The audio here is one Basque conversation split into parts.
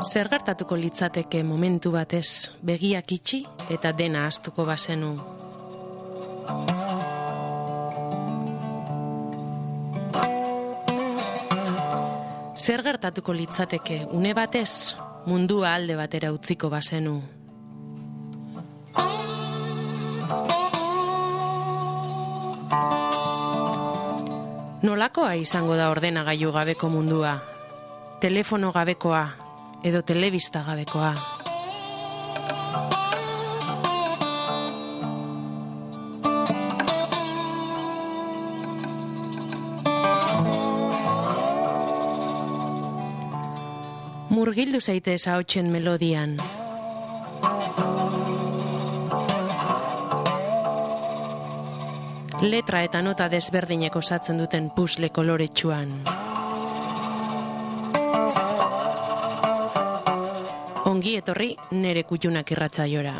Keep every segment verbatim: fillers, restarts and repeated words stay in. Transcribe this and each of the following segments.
Zer gertatuko litzateke momentu batez begiak itxi eta dena ahaztuko bazenu? Zer gertatuko litzateke une batez mundua alde batera utziko bazenu? Nolakoa izango da ordenagailu gabeko mundua? Telefono gabekoa edo telebista gabekoa? Murgildu zaitez ahotsen melodian. Letra eta nota desberdinek osatzen duten puzzle koloretsuan. Ongi etorri nere kuttunak irratsaiora.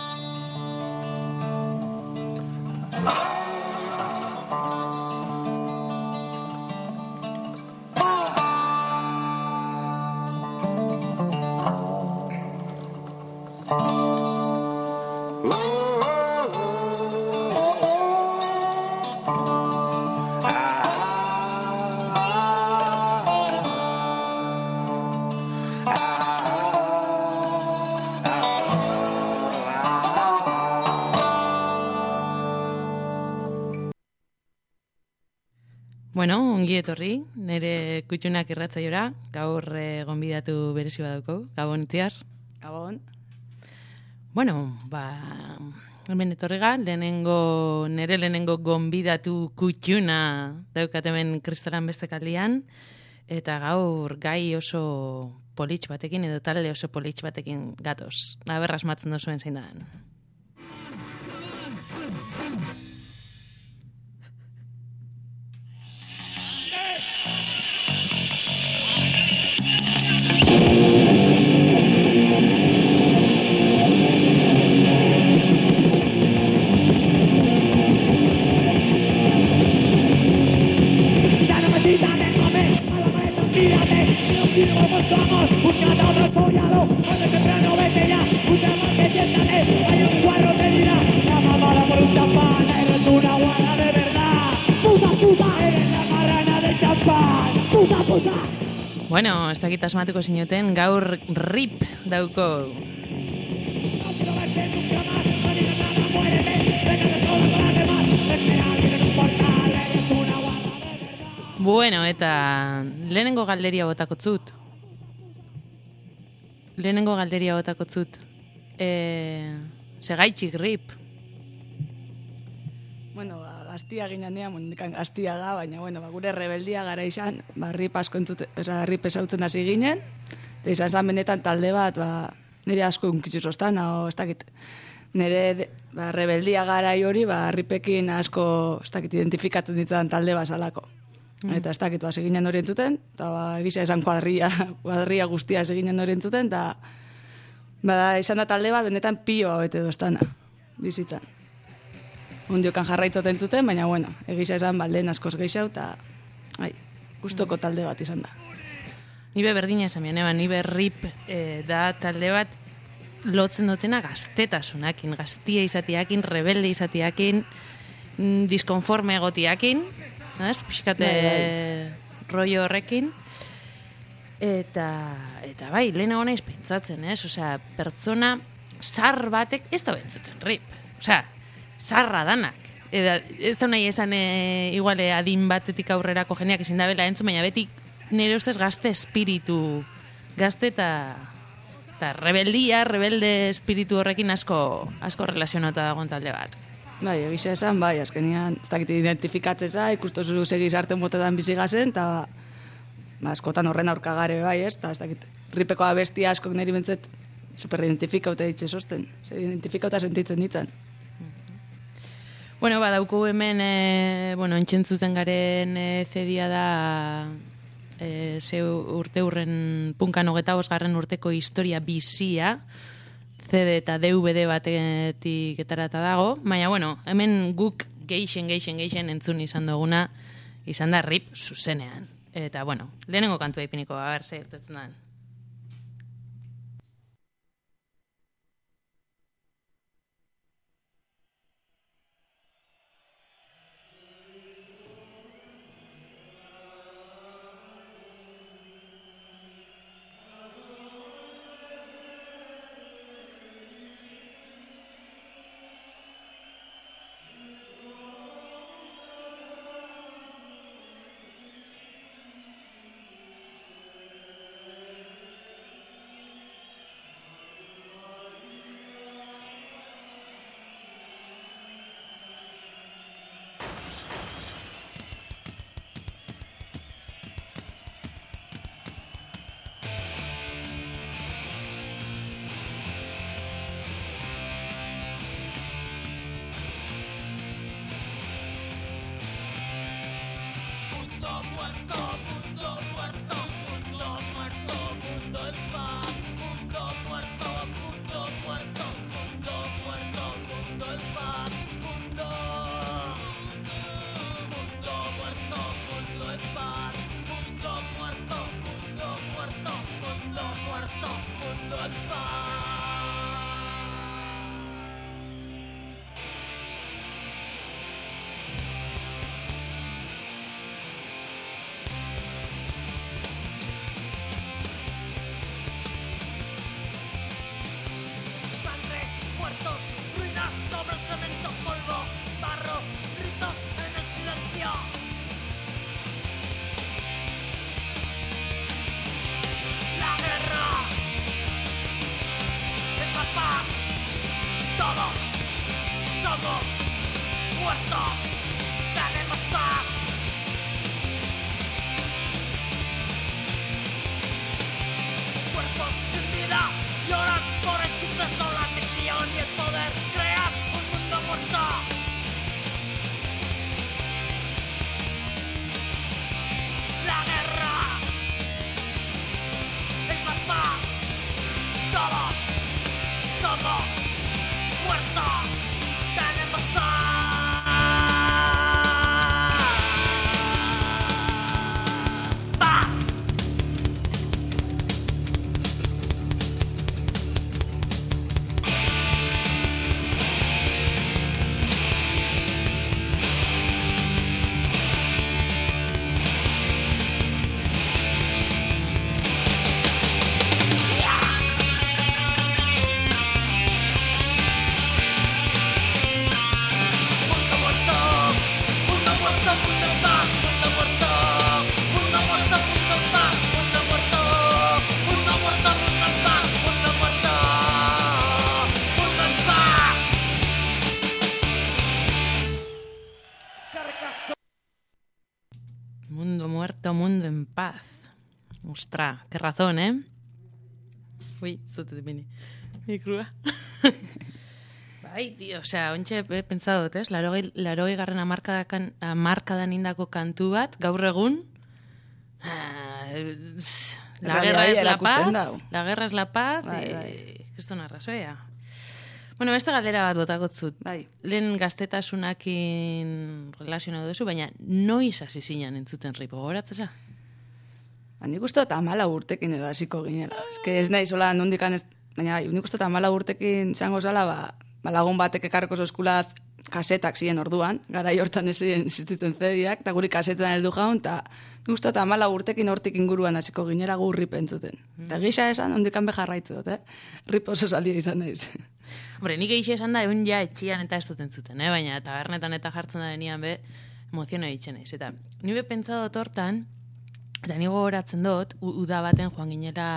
Bueno, ongi etorri, nire kuttunak irratsaiora, gaur eh, gonbidatu berezi badauko, Gabon Itziar. Gabon. Bueno, ba, hemen etorriga, lehenengo, nire lehenengo gonbidatu kuttuna daukat hemen Kristalan bestekaldian, eta gaur gai oso politx batekin, edo talde oso politx batekin gatoz. Aber asmatzen dozuen zein da. Bueno, ez dakit asmatuko zinuten, gaur rip dauko. Bueno, eta lehenengo galderia botakotzut. Lehenengo galderia botakotzut. E, Segaitxik rip. Bueno, ba, gaztia ginean, mundikan gaztiaga, baina bueno, ba, gure rebeldia gara izan, ba, rip asko entzute, oza, rip esautzen hasi ginen, eta izan zan benetan talde bat, ba, nire asko unkitxuzostan, o, ez dakit, nire ba, rebeldia gara hori, ba, ripekin asko, ez dakit, identifikatzen ditzen talde bat salako. Mm. Eta ez dakit, ba, seginen hori entzuten, eta ba, egisa esan kuadria, kuadria guztia seginen hori entzuten, eta ba, izan da talde bat, benetan pioa bete doztana, bizitzan. Undiokan jarraitoten zuten, baina bueno, egisa esan ba, lehen askoz gehiago, eta ai, gustoko talde bat izan da. Nibe berdina esan bian, eban, nibe rip e, da talde bat lotzen dutena gaztetasunakin, gaztia izatiakin, rebelde izatiakin, diskonforme egotiakin, ez? Pixkate rollo horrekin. Eta, eta bai, lehena hona izpentsatzen, ez? Osea, pertsona zar batek ez da bentzuten rip. Osea, zarra danak. Eda, ez da nahi esan e, iguale adin batetik aurrerako jendeak ezin da bela entzun, baina beti nire ustez gazte espiritu, gazte eta eta rebeldia, rebelde espiritu horrekin asko asko relazionata dagoen talde bat. Bai, egisa esan, bai, azkenian, ez dakit identifikatzeza, ikustozu segiz arte motetan bizigazen, eta ba, askotan horren aurkagare bai, ez, eta ez dakit, ripeko abestia askok niri bentzet super identifikauta ditxe sosten, identifikauta sentitzen ditzen. Bueno, badauko hemen, e, bueno, entzentzuten garen e, zedia da e, ze urte hurren punkan hogeta bosgarren urteko historia bizia, C D eta D V D batetik etarata dago, baina, bueno, hemen guk geixen, geixen, geixen entzun izan duguna, izan da rip zuzenean. Eta, bueno, lehenengo kantua ipiniko, a ber, zer irtetzen da. somos muertos, tenemos paz. Cuerpos sin vida lloran por el suceso, la ambición y el poder crean un mundo muerto. La guerra es la paz. Todos somos muertos, tenemos paz. Paz. Mundo muerto, mundo en paz. Ostras, qué razón, ¿eh? Uy, esto te viene. Mi crua. Bai, tío, o sea, ontxe he pensado, ez? Larogei, larogei garren amarkadan, amarkadan indako kantu bat, gaur egun, ah, la guerra es la paz, la guerra es la paz, bai, e, bai. kriston arrazoia. Bueno, beste galdera bat botakot zut. Bai. Lehen gaztetasunakin relazionatu duzu, baina noiz hasi zinen entzuten rip, gogoratzeza? Ba, nik uste dut amala urtekin edo hasiko ginela. Ez que ez nahi zola nondikan ez, baina bai, nik uste dut amala urtekin zango zala, ba, ba lagun batek ekarreko zoskulaz kasetak ziren orduan, garai hortan ez ziren existitzen zediak, eta guri kasetan heldu jaun, eta nik uste dut amala urtekin hortik inguruan hasiko ginela gu rip entzuten. Eta gisa esan, ondikan bejarraitzu dut, eh? Rip oso salia izan naiz. Hombre, nik eixe esan da, egun ja etxian eta ez duten zuten, eh? Baina tabernetan eta jartzen da benian be, emoziona ditzen naiz. Eta ni be pentsatu hortan, eta ni gogoratzen dut, uda baten joan ginela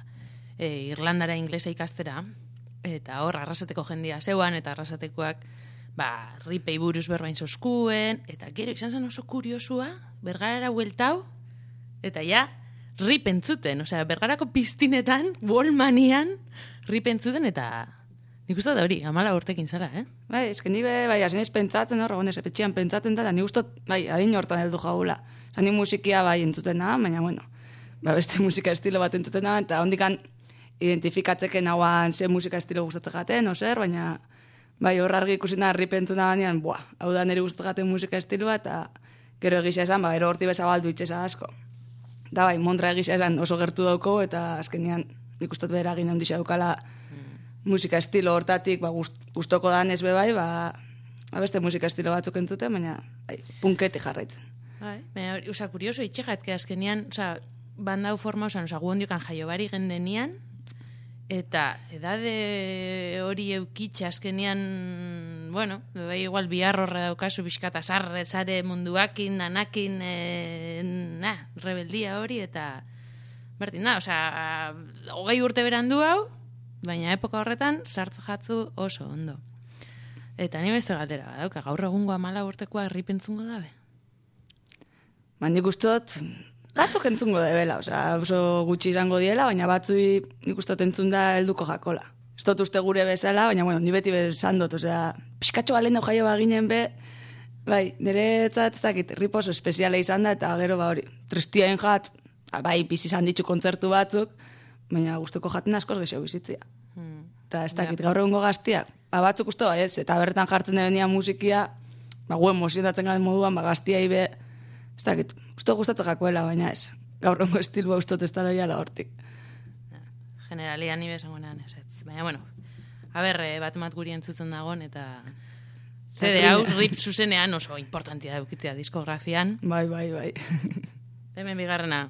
e, Irlandara inglesa ikastera, eta hor arrasateko jendia zeuan, eta arrasatekoak ba, ripei buruz berbain zoskuen, eta gero izan zen oso kuriosua, Bergarara bueltau, eta ja, rip entzuten, osea, Bergarako piztinetan, Wallmanian, rip entzuten, eta nik uste da hori, amala urtekin zala, eh? Bai, eske ni be, bai, hasi naiz pentsatzen hor, egon ez, epetxean pentsatzen da, eta ni gustot, bai, adin hortan heldu jaula. Osa, ni musikia bai entzuten da, baina, bueno, ba, beste musika estilo bat entzuten da, eta hondikan identifikatzeken hauan ze musika estilo gustatzen jaten, no zer, baina, bai, hor argi ikusi da, rip entzuna banean, buah, hau da niri gustatzen jaten musika estiloa, eta gero egisa esan, ba, gero horti bezabaldu itxesa asko. Da, bai, Montra egisa esan oso gertu dauko, eta azkenean nik ustot behar egin handixa daukala musika estilo hortatik, ba, gust, gustoko dan ez be bai, ba, ba, beste musika estilo batzuk entzuten, baina bai, punketi jarraitzen. Bai, baina, oza, kurioso, itxegat, que azkenean, oza, bandau forma, oza, oza, gu hondiokan jaiobari gendenian, eta edade hori eukitxe azkenean, bueno, bai, igual bihar horre daukazu bizkata sarre, sare munduakin, danakin, e, na, rebeldia hori, eta berdin, na, oza, hogei urte berandu hau, baina epoka horretan sartz jatzu oso ondo. Eta ni beste galdera badauka, gaur egungo amala urtekoa rip entzungo dabe? Ba, nik ustot, batzuk entzungo debela, osea, oso gutxi izango diela, baina batzui nik ustot entzun da helduko jakola. Ez dut uste gure bezala, baina, bueno, ni beti bezan dut, osea, pixkatxo galen dau jaio baginen be, bai, nire etzat, ez dakit, rip oso espeziala izan da, eta gero, ba, hori, tristiaen jat, bai, bizi izan ditu kontzertu batzuk, baina guztuko jaten askoz gehiago bizitzia. Hmm. Eta ez dakit, gaur egungo gaztiak, ba, batzuk uste, ba, ez, eta bertan jartzen denia musikia, ba, gu emozionatzen garen moduan, ba, gaztia ibe, ez dakit, uste gustatzen jakoela, baina ez, gaur egungo estilua ustot ez dara jala hortik. Generalian nibe esango nahan ez, ez. Baina, bueno, a ber, bat mat guri entzutzen dagon, eta C D hau rip zuzenean oso importantia daukitzea diskografian. Bai, bai, bai. Hemen bigarrena.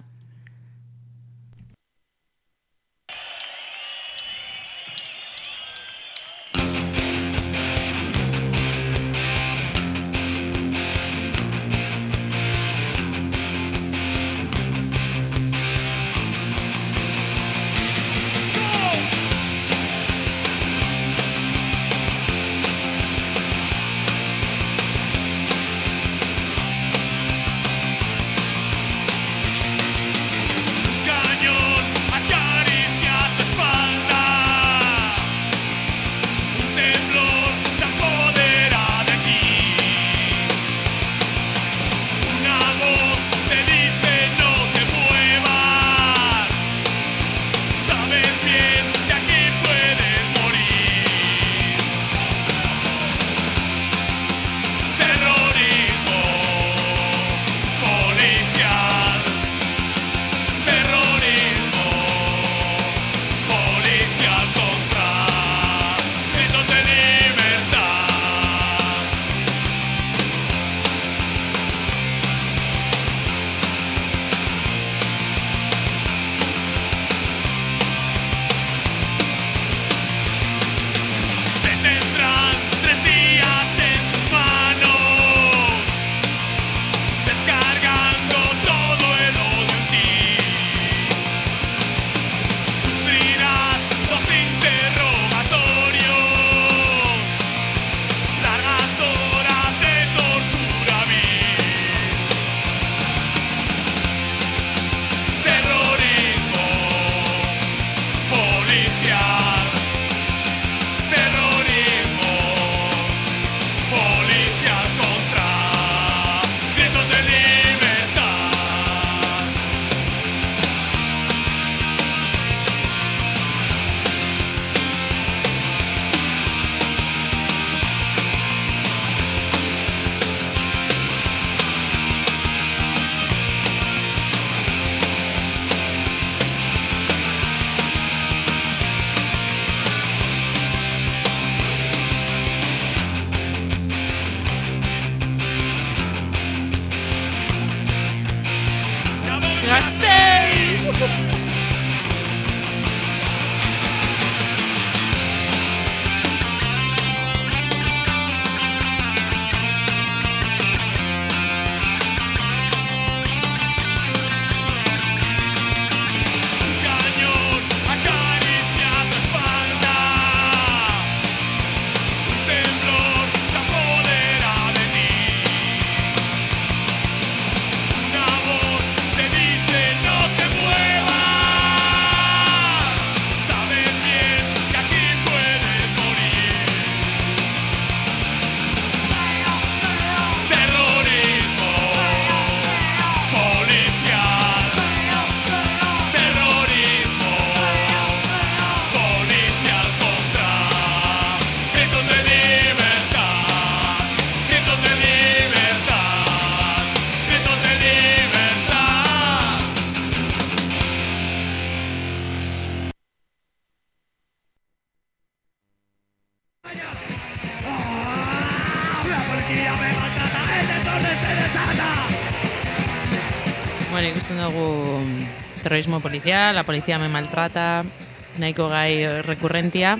Bueno, ikusten dugu terrorismo policial, la policía me maltrata, nahiko gai rekurrentia.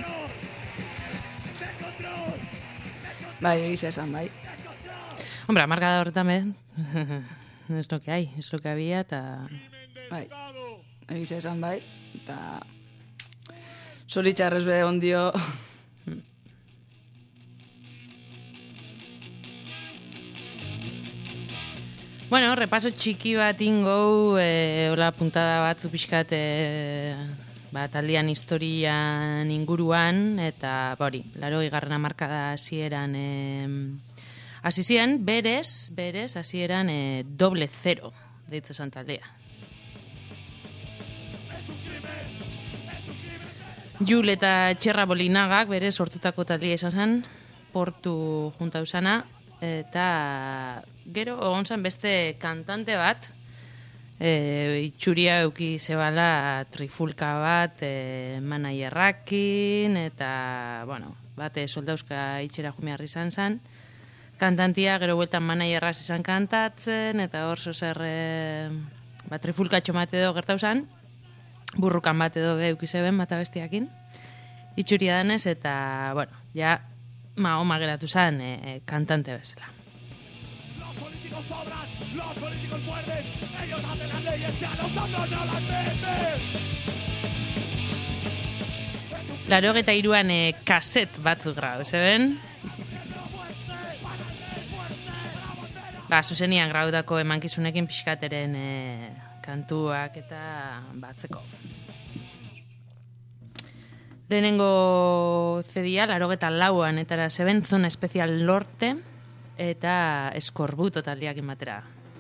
Bai, egiz esan, bai. Hombre, amarkada horretan be, es lo que hay, es lo que había, eta... Bai, egiz esan, bai, eta... Zoritxarrez be ondio... Bueno, repaso txiki bat ingo, e, hola puntada batzu pixkat, e, ba, taldean historian inguruan, eta, bori, laro igarren amarkada hasieran, e, hasi ziren, berez, berez, hasieran e, doble zero, deitzu zan taldea. Jul eta Txerra Bolinagak berez sortutako taldea izan zen, portu junta usana, eta gero egon zen beste kantante bat, e, itxuria euki zebala trifulka bat e, manaierrakin, eta, bueno, bate soldauzka itxera jumiarri izan zen. Kantantia gero bueltan manaierraz izan kantatzen, eta hor zozer e, ba, trifulkatxo bat edo gertau zen, burrukan bat edo euki zeben bata bestiakin, itxuria danez, eta, bueno, ja, ma oma geratu zen e, e, kantante bezala. Los políticos sobran, los políticos muerden, ellos hacen las leyes que a nosotros no las meten. Laurogeita hiruan e, kaset batzuk grau, zeben? Ba, zuzenian graudako emankizunekin pixkateren e, kantuak eta batzeko. Lehenengo zedia, laurogeita lauan, etara zeben, Zona Espezial Lorte, eta Eskorbuto taldeakin batera.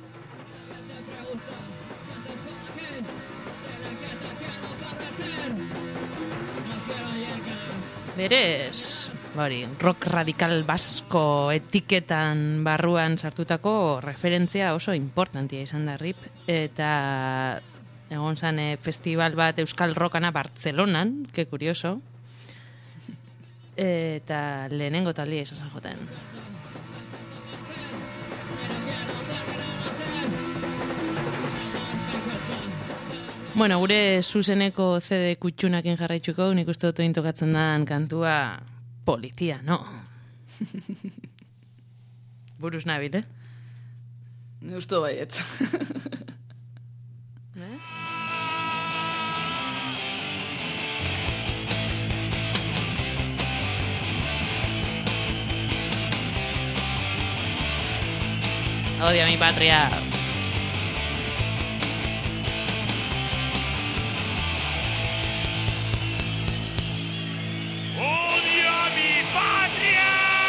Berez, bari, rock radikal basko etiketan barruan sartutako referentzia oso importantia izan da rip, eta egon zan e, festival bat Euskal Rockana Bartzelonan, que curioso, eta lehenengo taldea izan zen joten. Bueno, gure zuzeneko C D kutxunakin jarraitzuko, nik uste dut egin tokatzen dan kantua Polizia, no? Buruz nabil, eh? Ni uste baiet. Eh? Odio a mi patria. ¡Odio a mi patria!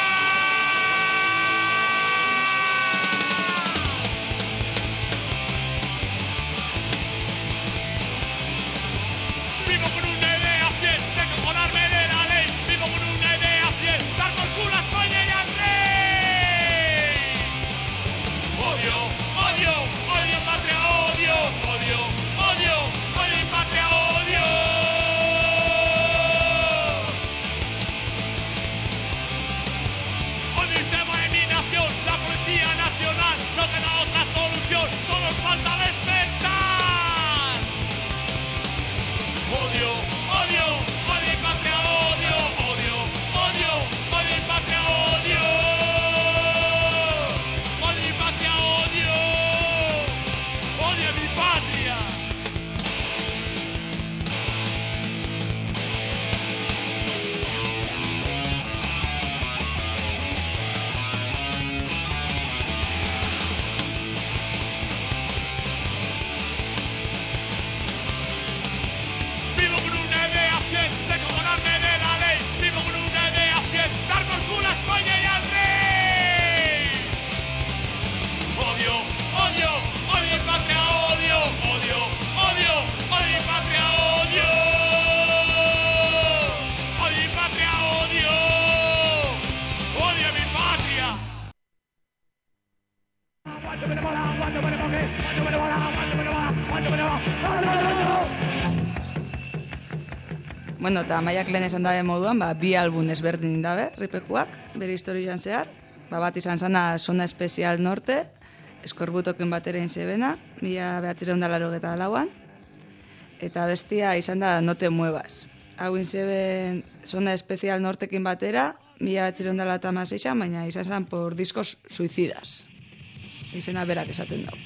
Vivo con una idea fiel, descojonarme de la ley. Vivo con una idea fiel, dar por culo a España y al rey. Odio, odio, odio patria, odio, odio, odio, odio patria, odio. Odio el sistema de mi nación, la Policía Nacional, no queda otra solución, solo falta despertar. Odio, odio, odio y patria, odio, odio, odio, odio y patria, odio. Odio y patria, odio. Odio mi patria. Vivo con una idea fiel, descojonarme de la ley. Vivo con una idea fiel, dar por culo a España y al rey. Odio, odio, odio y patria, odio, odio, odio, odio y patria, odio. Odio y patria, odio. Odio mi patria. Bueno, eta Maiak lehen esan dabe moduan, ba, bi album ezberdin dabe, ripekuak, bere historian zehar. ba, bat izan zana Zona Espezial Norte, eskorbutokin batera inzebena, mila behatzireun da larogeta lauan, eta bestia izan da No te muevas. Hau inzeben Zona Espezial Nortekin batera, mila behatzireun da lata mazeixan, baina izan zen por diskos suicidas. Izena berak esaten dago.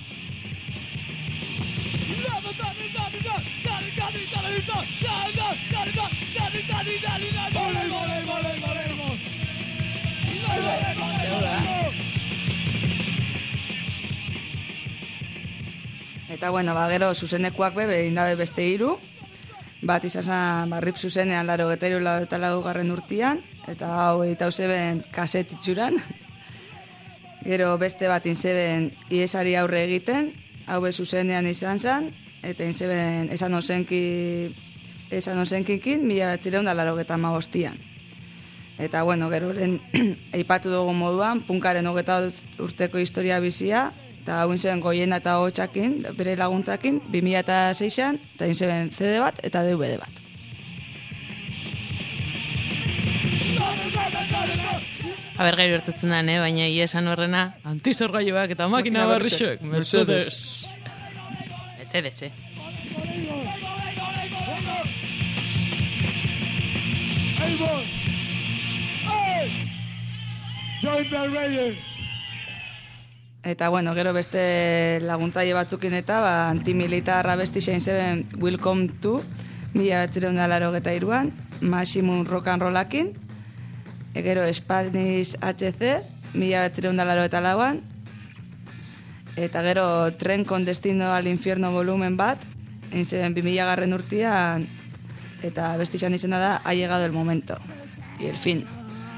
Eta bueno, ba, gero zuzenekuak bebe indabe beste hiru, bat izan zen barrip zuzenean laro getairu eta laugarren urtian, eta hau editau zeben kaset itxuran. Gero beste bat inzeben iesari aurre egiten, hau be zuzenean izan zen, eta inzeben esan ozenki, esan ozenkikin, mila batzireun da laro geta magostian. Eta bueno, gero lehen eipatu dugu moduan, punkaren hogeta urteko historia bizia, eta hau inzeben Goiena eta Hotxakin, bere laguntzakin, bi mila eta seian, eta inzeben C D bat eta D V D bat. Aber gairu ertetzen da, eh? Baina ia esan horrena, antizorgailuak eta makina barrixoek, Mercedes. Mercedes, eh? Eta bueno, gero beste laguntzaile batzukin eta ba, antimilitarra besti zein zeben Welcome to, mila batzireun da larogeta iruan, Maximum Rock and Rollakin, e gero Spanish H C, mila batzireun da larogeta lauan, eta gero Tren con Destino al Infierno volumen bat, egin zeben bi mila garren urtian, eta besti izan izena da Ha llegado el momento, y el fin.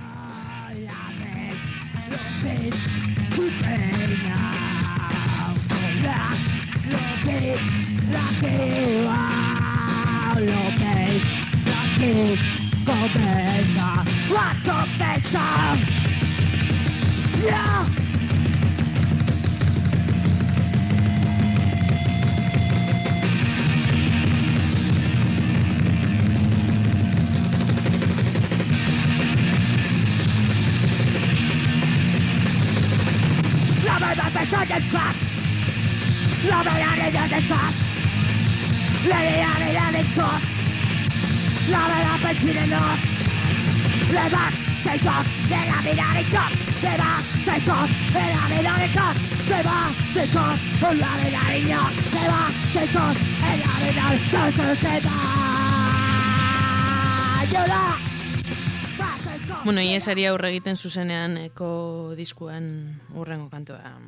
La verdad de top. La realidad de top. La verdad persigue no. Le va, se top. De la vida de top. Se va, se top. De la vida de top. Se va, se top. Con la vida de no. Se va, se top. En la vida de top. Se va. Llora. Bueno, iesari aurre egiten zuzenean eko diskuan urrengo kantua.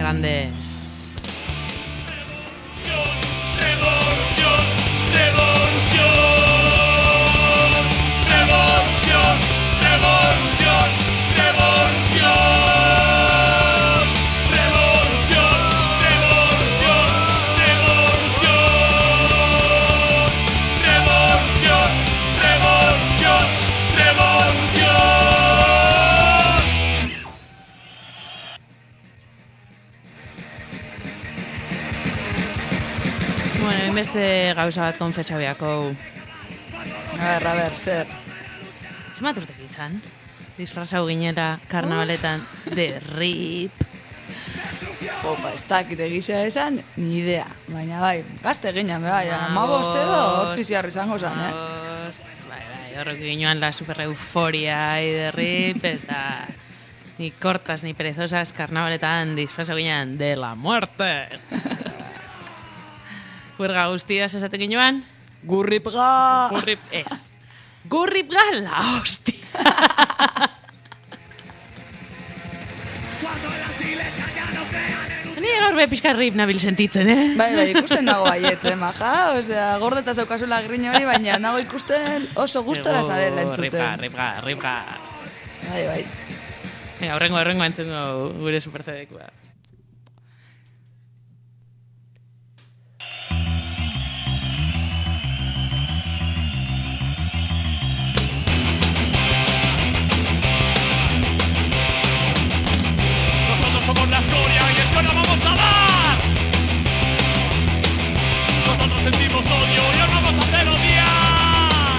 grande. Revolución, revolución, revolución, revolución, revolución, revolución, revolución, revolución, revolución, revolución, revolución. Bueno, inbeste gauza bat konfesau beako. A ber, a ber, zer. Zemat urtek izan? Disfrazau ginela karnabaletan de rip. Opa, ez dakit egizea esan, ni idea. Baina bai, gazte ginen, bai, amabost edo hortiziarri izango zen, eh? Amabost, bai, bai, horrek ginoan la super euforia de rip, eta ni cortas ni perezosas karnabaletan disfrazau ginen de la muerte. Huerga guztiaz esaten ginoan? Gurripga! Gurrip ez. Gurripga la hostia. Ni gaur be pixka rip nabil sentitzen, eh? Bai, bai, ikusten nago baietz, eh, maja? Osea, gordeta zaukazula grino hori, baina nago ikusten oso gustora zarela entzuten. Ripga, ripga, ripga. Bai, bai. Venga, horrengo, horrengo entzungo gure superzedekua. Nosotros somos la escoria y es que ahora vamos a dar. Nosotros sentimos odio y ahora vamos a hacer odiar.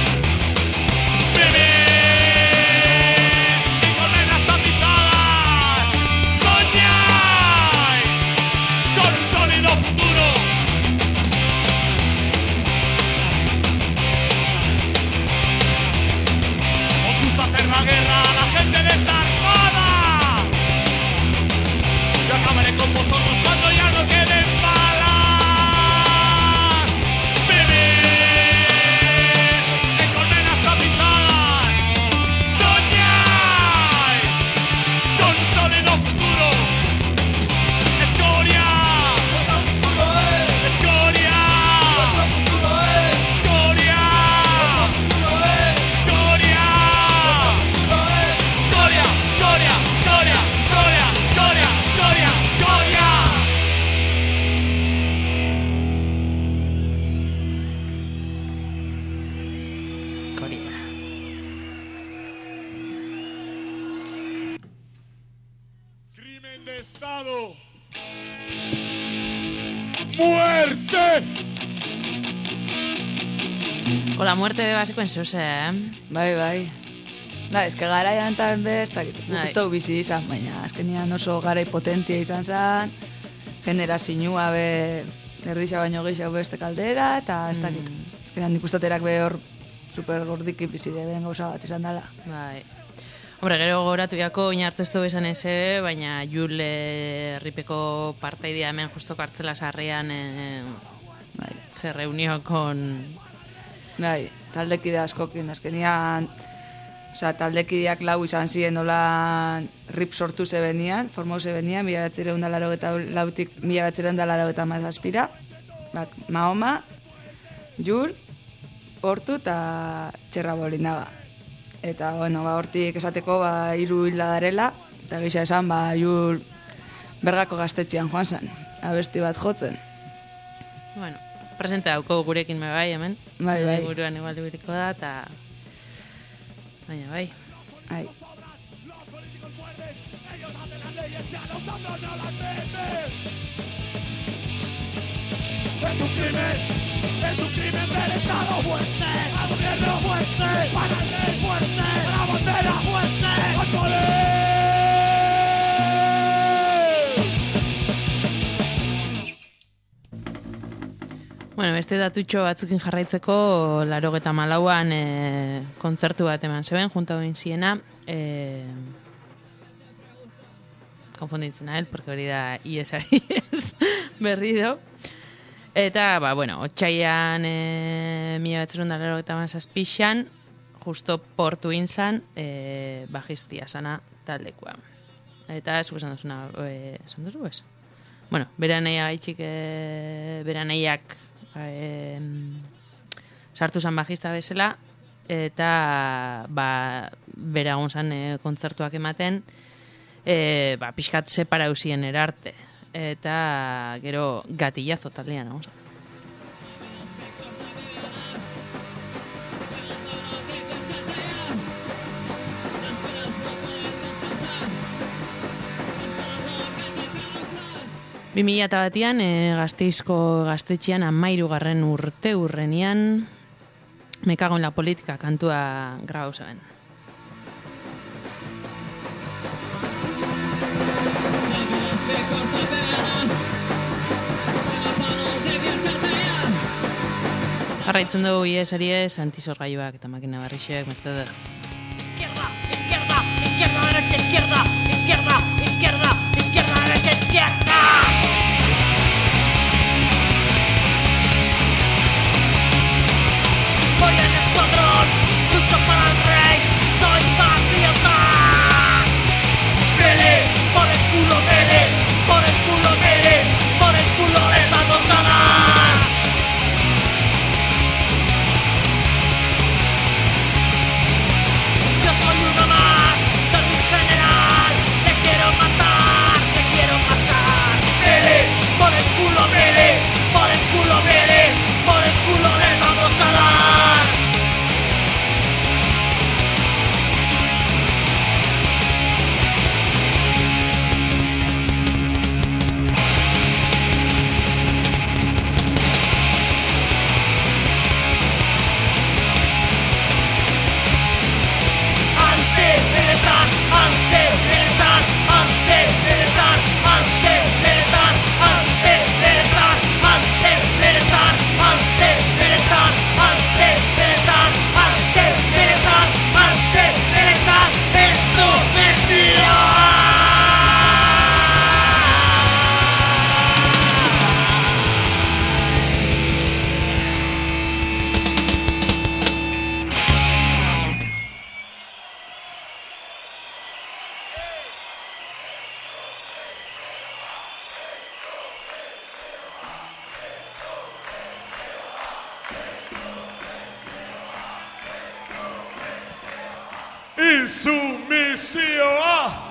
Vivís y con nenas tapizadas soñáis con un sólido futuro. Os gusta hacer la guerra a la gente desarmada. Yo acabaré con vosotros cuando ya no queden balas. Vivís en colmenas tapizadas. Soñáis con un sólido futuro. Escoria. Nuestro futuro es. Escoria. Nuestro futuro es. Escoria. Nuestro futuro es. Escoria. Nuestro futuro es. Escoria, escoria, escoria, escoria, escoria, escoria, escoria. Escoria. Crimen de Estado. ¡Muerte! Con la muerte be basiko enzuse, eh? Bai, bai. Da, eske garaian eta be, ez dakit, Bai. guztau bizi izan, baina azkenian oso garai potentia izan zen, generazioa be, erdisa baino gehiago beste kaldera, eta ez dakit. Azkenean nik ustoterak be hor super gordiki bizi deben gauza bat izan dela. Bai. Hombre, gero goratu jako oinartestu bezan eze, baina Jule Ripeko parteidea hemen justo kartzela sarrean eh, Bai, se reunió con... bai, taldekide askokin, azkenian, osea, taldekideak lau izan ziren nola rip sortu zebenian, formau zebenian, mila batzireun da laro eta lautik mila batzireun da laro eta mazazpira, bak, Mahoma, Jul, Portu eta Txerra Bolinaga. Eta, bueno, ba, hortik esateko, ba, hiru hilda darela, eta gisa esan, ba, Jul Bergako gaztetxean joan zen, abesti bat jotzen. Bueno, presente dauko gurekin me bai, hemen. Bai, bai. Buruan igual ibiriko da, eta... Baina, bai. Ai. Es un crimen, es un crimen del Estado. Fuerte, al gobierno fuerte, para el rey fuerte, para la bandera fuerte, al poder. Bueno, beste datutxo batzukin jarraitzeko, larogeta malauan e, kontzertu bat eman zeben, junta hoin ziena, e, konfunditzen nahi, porque hori da iesari ez berrido. Eta, ba, bueno, otxaian e, mila batzerun da larogeta mazazpixan, justo portu inzan, e, bajistia sana taldekoa. Eta zuk esan duzuna, e, esan duzu ez? Bueno, bere anaia gaitxik, e, bere anaiak e, sartu zan bajista bezala, eta ba, bere agun zan e, kontzertuak ematen, e, ba, pixkat separa usien erarte. Eta gero gatillazo taldean, nagoz. bi mila batian e, Gasteizko gaztetxean amairugarren urte urrenian Me cago en la politika kantua grabau zeben. Jarraitzen dugu iesari ez, antizorgailuak eta makina barrixek, Mercedes. Izquierda, izquierda, izquierda, derecha, izquierda, izquierda, izquierda, izquierda, derecha, izquierda. Voy en escuadrón, lucho para el rey, soy patriota. Mele, por el culo, mele, por el culo, mele, por el culo les vamos a dar. Yo soy uno más del mi general, te quiero matar, te quiero matar. Mele, por el culo, mele, por el culo, mele, por el culo les vamos a dar. Insumisioa!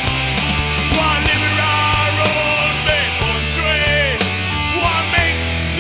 One liberal road, make country. One makes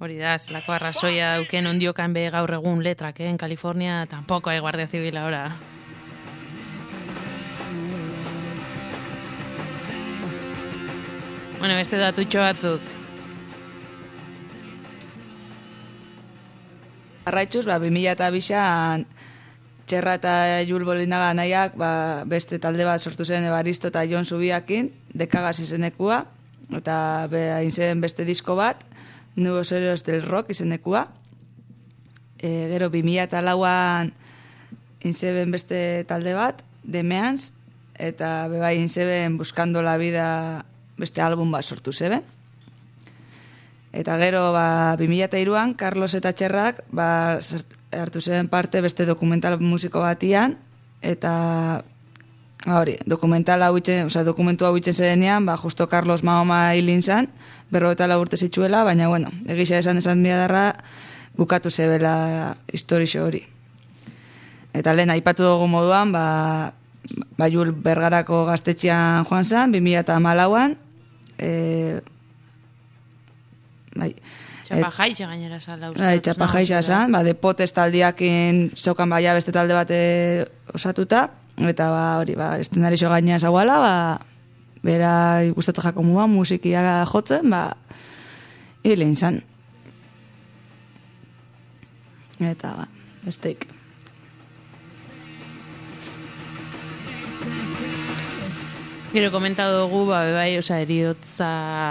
Hori da, zelako arrazoia dauken ondiokan be gaur egun letrak, eh? En California tampoco hay guardia civil ahora. Bueno, beste datutxo batzuk. Arraitxuz, ba, bi mila eta bian Txerra eta Jul Bolinaga nahiak, ba, beste talde bat sortu zen Evaristo eta Jon Zubiakin, Dekagaz izenekua, eta be, hain zen beste disko bat, Nuevos Héroes del Rock izenekua. E, gero, bi mila eta lauan inzeben beste talde bat, Demeans, eta bebai inzeben Buscando la Vida beste album bat sortu zeben. Eta gero, ba, bi mila eta hiruan, Carlos eta Txerrak ba, hartu zen parte beste dokumental musiko batian, eta hori, dokumental hau itzen, oza, dokumentu hau itzen zerenean, ba, justo Carlos Mahoma hilin zan, berro eta lau urte zitsuela, baina, bueno, egisa esan esan biadarra, bukatu zebela historixo hori. Eta lehen, aipatu dugu moduan, ba, ba Jul Bergarako gaztetxean joan zan, bi mila eta hamalauan, e, bai, Txapajaixa gainera zala uste. Bai, txapajaixa zan, ba, depotes taldiakin zeukan baia beste talde bat osatuta, eta ba, hori, ba, estenarixo gaina zaguala, ba, bera gustatu jako mua, musikia jotzen, ba, hilin zan. Eta, ba, esteik. Gero komentatu dugu, ba, bai, oza, eriotza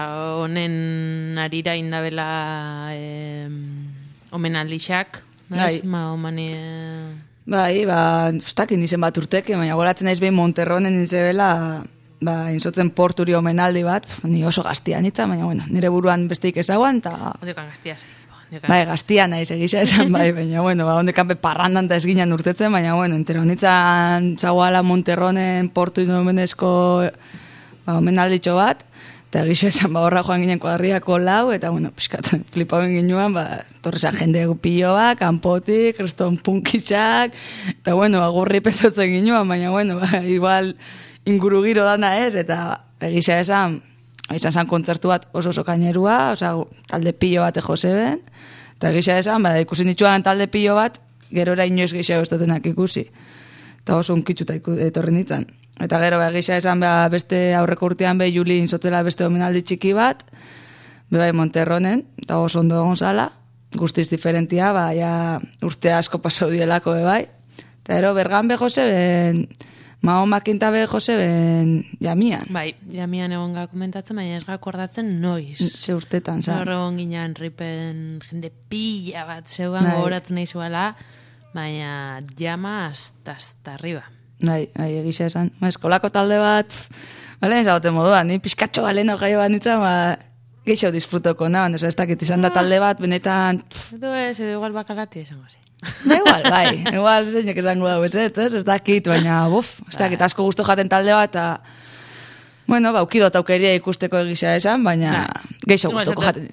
honen arira indabela eh, omenaldixak, Bai. ma omani... Bai, ba, ustakin izen bat urteke, baina goratzen naiz behin Monterronen izebela, ba, inzotzen porturi omenaldi bat, ni oso gaztia nitza, baina, bueno, nire buruan besteik ezaguan, eta... Odekan gaztia zaiz. Bai, gaztia naiz egisa esan, bai, baina, bueno, ba, ondekan be parrandan eta esginan urtetzen, baina, bueno, entero nitzan zagoala Monterronen portu inomenezko ba, omenalditxo bat, eta egisa esan, ba, horra joan ginen kuadriako lau, eta, bueno, piskat, flipauen ginuan, ba, torrezan jende pilloa, kanpotik, kriston punkitxak, eta, bueno, ba, gurri pesotzen ginuan, baina, bueno, ba, igual inguru giro dana ez, eta egisa esan, izan zan kontzertu bat oso oso kainerua, oza, talde pillo bat ejo zeben, eta gisa esan, ba, ikusi nitxuan talde pillo bat, gerora inoiz gisa estotenak ikusi. Eta oso unkitzuta etorri nintzen. Eta gero, ba, gisa esan, ba, beste aurreko urtean be, Juli inzotzela beste omenaldi txiki bat, be bai Monterronen, eta oso ondo gonzala, guztiz diferentia, ba, ja urte asko pasau dielako be bai. Eta gero, bergan be jose ben, Mahoma kinta be jose ben jamian. Bai, jamian egon ga komentatzen, baina ez ga akordatzen noiz. Ze urtetan, za. Gaur egon ginean ripen jende pila bat zeugan Bai. gogoratzen nahi zuela, baina jama hasta, hasta arriba. Bai, bai, egisa esan. Ba, eskolako talde bat, bale, ezagote moduan, ni pizkatxo baleno jaio bat nintzen, ba, geixo disfrutoko nahan, oza, ez dakit izan da talde bat, benetan... Edo ez, edo igual bakalati esango zi. Da igual, bai, igual zeinek esango dago ez, ez, ez dakit, baina, buf, ez dakit, asko gusto jaten talde bat, eta, bueno, ba, ukidot aukeria ikusteko egisa esan, baina geixo gustoko jaten.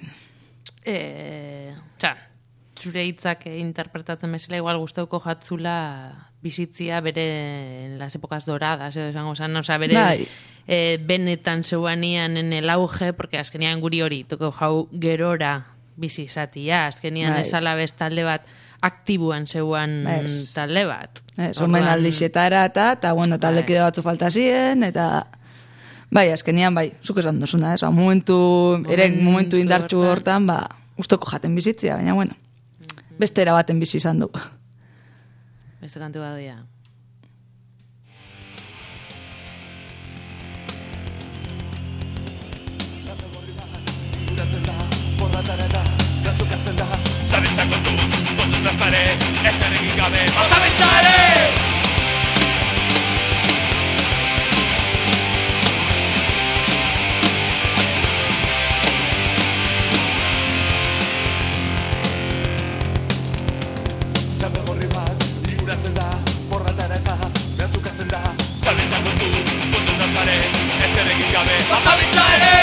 Eh, txa, zure hitzak interpretatzen bezala, igual gustoko jatzula bizitzia bere en las épocas doradas, edo esango zan, oza, bere Bai. eh, benetan zeuanian en el auge, porque azkenian guri hori, toko jau gerora bizi izatia, azkenian Bai. esala bestalde bat, aktibuan zeuan Ez. talde bat. Ez, omen aldixetara eta, eta, bueno, taldekide batzu falta ziren, eta, bai, azkenian, bai, zuk esan duzuna, ez, ba, momentu, ere Momentu momentu indartxu hortan. hortan, ba, gustoko jaten bizitzia, baina, bueno, beste era baten bizi izan du. Beste kantu badoia. Zabitza kontuz, kontuz nazpare, ez erregin gabe, zabitza ere! Txape gorri bat, inguratzen da, borratara eta behatzuk azten da. Zabitza kontuz, kontuz nazpare, ez erregin gabe, zabitza ere!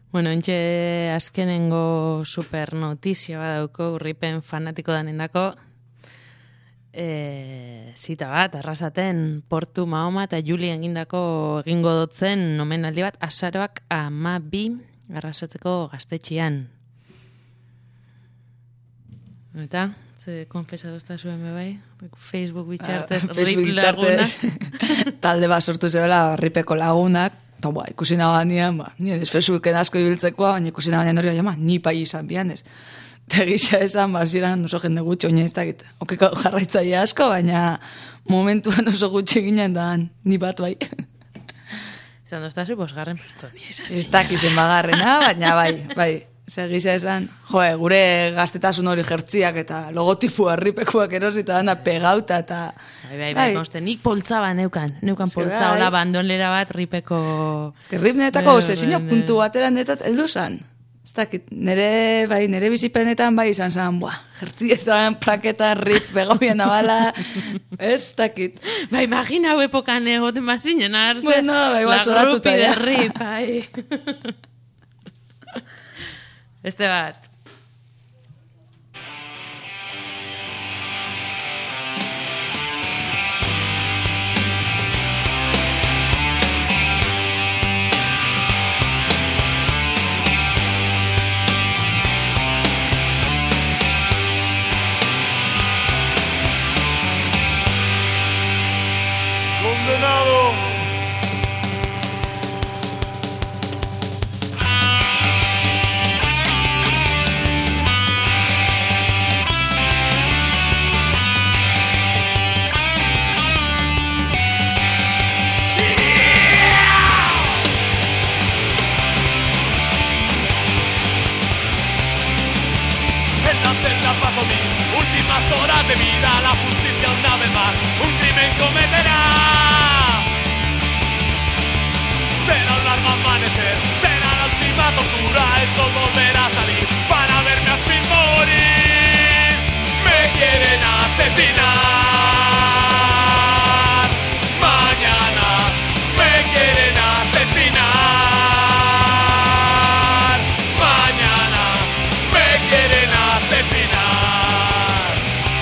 Bueno, entxe azkenengo super notizia badauko, Ripen fanatiko danendako, e, zita bat, arrasaten Portu Mahoma eta Juli egindako egingo dotzen omenaldi bat, azaroak ama bi arrasatzeko gaztetxian. Eta, ze konfesatu ez da zuen bebai? Facebook bitxartez, Ah, Facebook Rip laguna. bitxartez, talde bat sortu zebela Ripeko lagunak, eta ba, ikusi nabanean, ba, nire Facebooken asko ibiltzekoa, baina ikusi nabanean hori jama, ni pai izan bianez. Eta gisa esan, ba, ziren oso jende gutxi, oina ez dakit, okeko jarraitzaile asko, baina momentuan oso gutxi ginen da, ni bat bai. Zan doztazu, bosgarren pertsoni, ez Ez dakizen bagarrena, baina bai, bai. Zer gisa esan, jo, gure gaztetasun hori jertziak eta logotipua Ripekuak erosita dana pegauta eta... Bai, bai, bai, konste, nik poltza ba neukan, neukan Eske poltza, bai. hola, bandolera bat Ripeko... Eske Rip netako Bai, obsesio bai, puntu bateran netat heldu zan. Ez dakit, nere, bai, nere bizipenetan bai izan zan, buah, jertzietan, plaketan, Rip, begobian abala, ez dakit. Ba, imagina hau epokan egoten bazinen, arze. Bueno, ba, igual la sodatuta grupi de ja. Rip, bai. Este bat. Condenado. En la celda paso mis últimas horas de vida. La justicia una vez más un crimen cometerá. Será un largo amanecer, será la última tortura. El sol volverá a salir para verme al fin morir. Me quieren asesinar. Mañana me quieren asesinar. Mañana me quieren asesinar.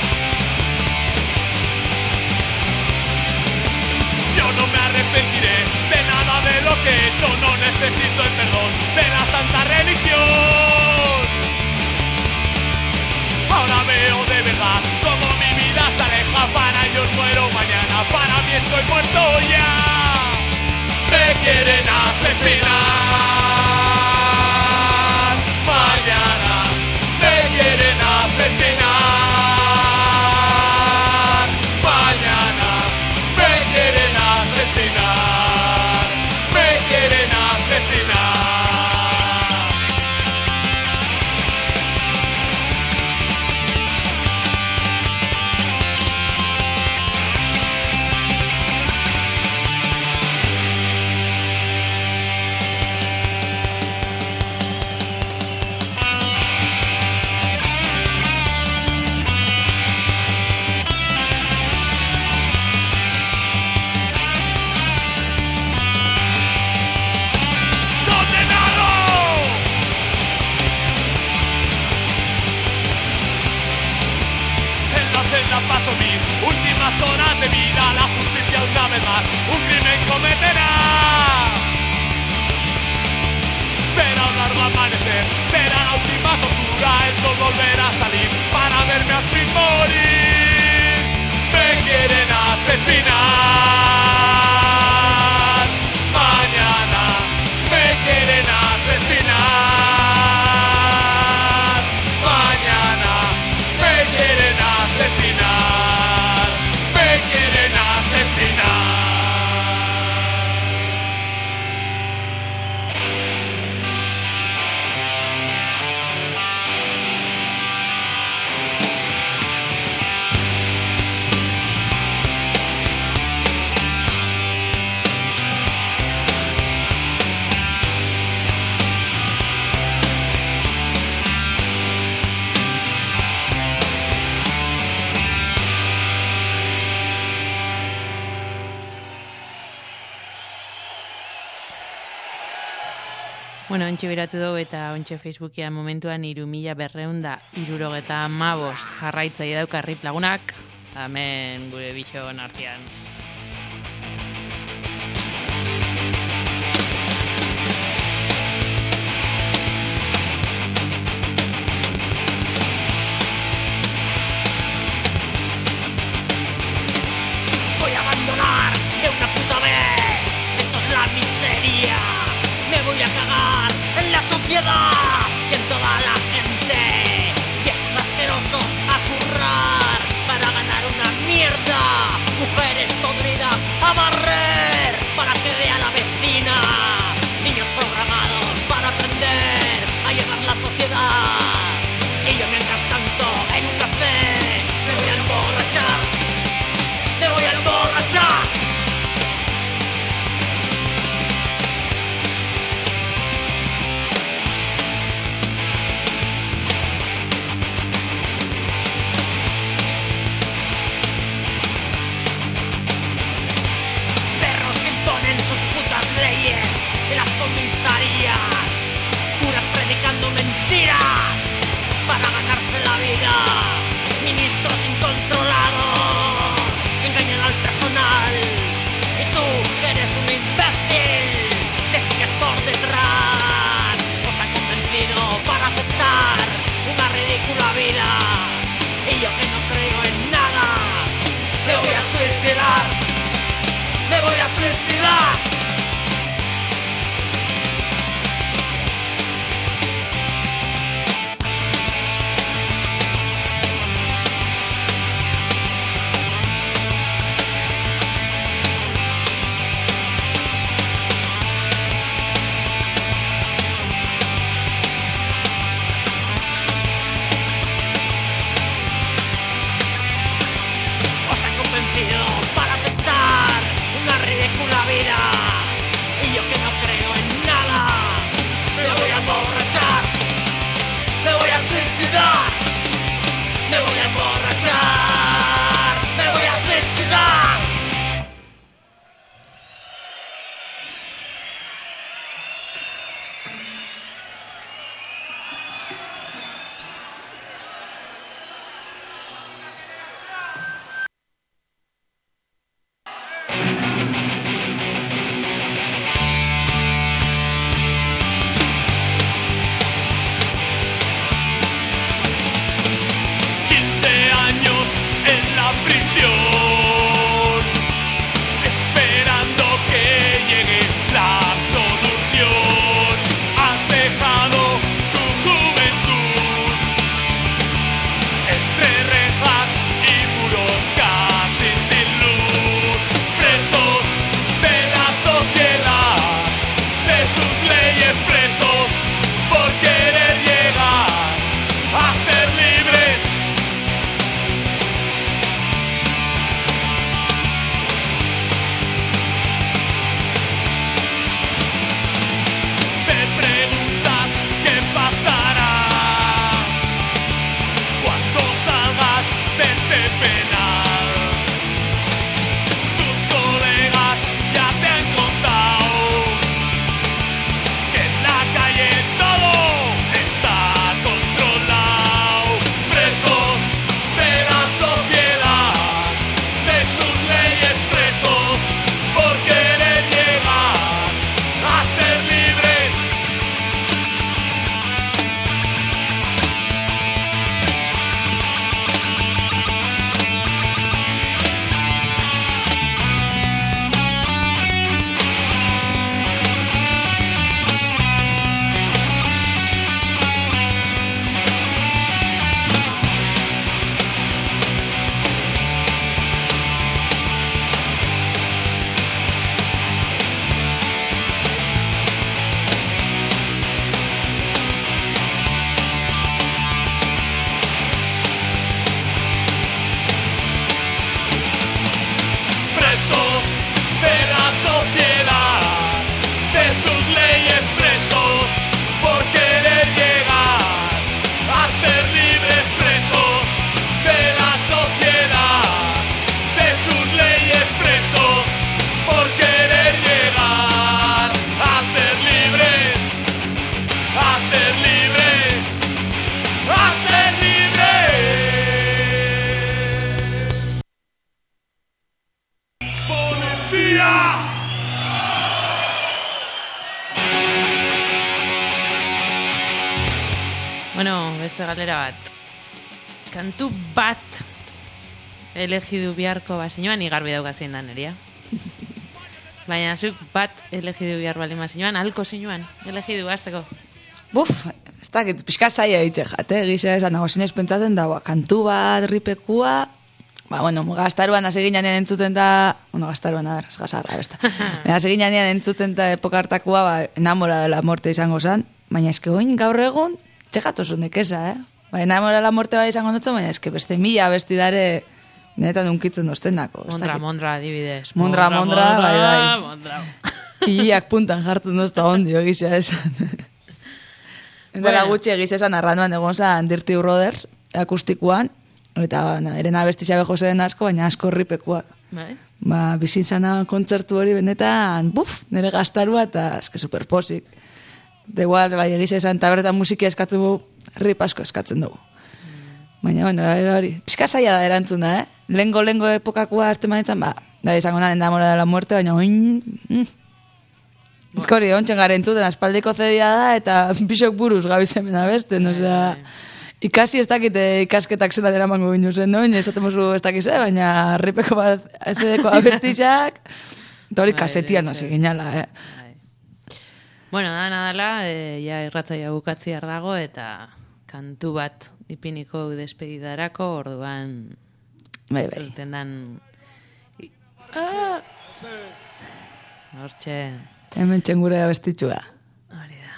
Yo no me arrepentiré de nada de lo que he hecho. No necesito el perdón de la santa religión. Ahora veo de verdad cómo mi vida se aleja. Para ellos muero mañana, para mí estoy muerto ya. Me quieren asesinar. Mañana me quieren asesinar. Mañana me quieren asesinar. Me quieren asesinar. Paso mis últimas horas de vida. La justicia una vez más un crimen cometerá. Será un largo amanecer, será la última tortura. El sol volverá a salir para verme al fin morir. Me quieren asesinar. Mañana me quieren asesinar. Mañana me quieren asesinar. Me quieren asesinar. Bueno, ontxe biratu dugu eta ontxe Facebookian momentuan iru mila berreun da irurogeta amabost jarraitzaile dauka Rip lagunak, eta hemen gure bixon artean. Voy a abandonar de una puta vez. Esto es la miseria. Me voy a cagar en la sociedad y en toda la gente. Viejos asquerosos a currar para ganar una mierda. Mujeres Bueno, beste galdera bat. Kantu bat elegidu biharko bazinuan, igarbi daukazien da neria. Baina zuk bat elegidu bihar bali mazinuan, alko zinuan, elegidu gazteko. Buf, ez dakit, pixka zaila ditxe jate, gisa esan nago zinez pentsatzen da, ba, kantu bat, ripekua, ba, bueno, gaztaruan hasi ginean entzuten da, bueno, gaztaruan, a ver, ez gazarra, besta. Hasi ginean entzuten da epoka hartakoa, ba, enamora de la muerte izango zan, baina eske oin gaur egun, txegatu zunek eza, eh? Ba, enamora de la muerte ba izango dutzen, baina eske beste mila bestidare netan unkitzen doztenako. Mondra, mondra, adibidez. Mondra, mondra, bai, bai. Mondra. Iliak puntan jartzen dozta ondio egizia esan. Endela Bueno. gutxi egizia esan arranduan egon zan Dirty Brothers akustikuan, eta bueno, eren abestizia beho zen asko, baina asko ripekuak. Bai? Ba, bizin zana kontzertu hori benetan, buf, nire gaztarua eta eske superposik. De igual, bai, egizia esan taberretan musiki eskatu du, rip asko eskatzen dugu. Baina, bueno, hori, pixka zaila da erantzuna, eh? Lengo, lengo epokakua azte manetzan, ba, da izango nahen enamora de la muerte, baina, oin, mm. Ezkori, ontsen garen zuten, aspaldiko zedia da, eta bisok buruz gabizemena besten, osea, ikasi ez dakite ikasketak zela dira mango ginu zen, no? Ez atemozu ez dakize, baina ripeko bat ezedeko abestizak, eta hori Bai, kasetian bai, hasi bai. ginala, eh? Bai. Bueno, da nadala, e, ja irratzaia bukatzi dago eta kantu bat ipiniko despedidarako, orduan Bai, bai. urten dan... Ah! Hortxe, Hemen txengure abestitxua. hori da.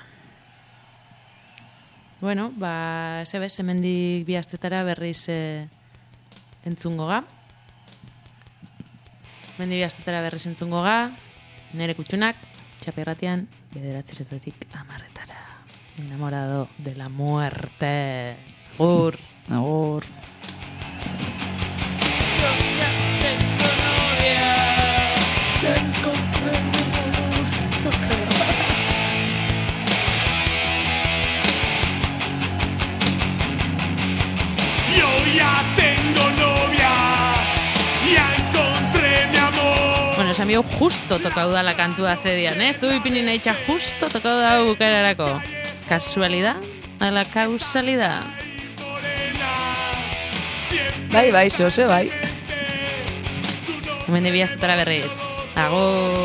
Bueno, ba, zebez, hemendik bi astetara berriz e, entzungo ga. Hemendik bi astetara berriz entzungo ga, nere kutxunak, txapirratian, bederatzeretatik amarretara. Enamorado de la muerte. Gur. Agur. Yo ya tengo novia, ya encontré mi amor. Bueno, esan bihu justo tokau da la kantua zedian, eh? Estu ipini nahi txa justo tokau da bukararako. Kasualidad? Ala kausalidad? Bai, bai, zehose, bai. Hemen de biaztetara berriz. Agur!